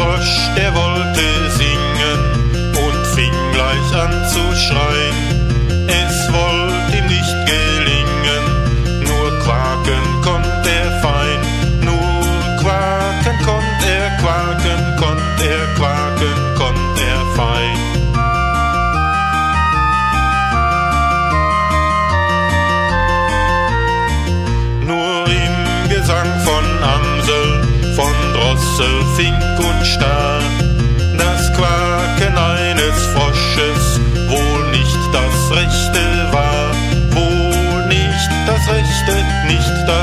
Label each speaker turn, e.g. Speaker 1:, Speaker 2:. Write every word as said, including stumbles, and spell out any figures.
Speaker 1: Frosch, der wollte singen und fing gleich an zu schreien. Es wollte ihm nicht gelingen, nur quaken konnt er fein. Nur quaken konnt er, quaken konnt er, quaken konnt er fein. Nur im Gesang von Amsel, von Drossel, Fink und Star, das Quaken eines Frosches wohl nicht das Rechte war, wohl nicht das Rechte, nicht das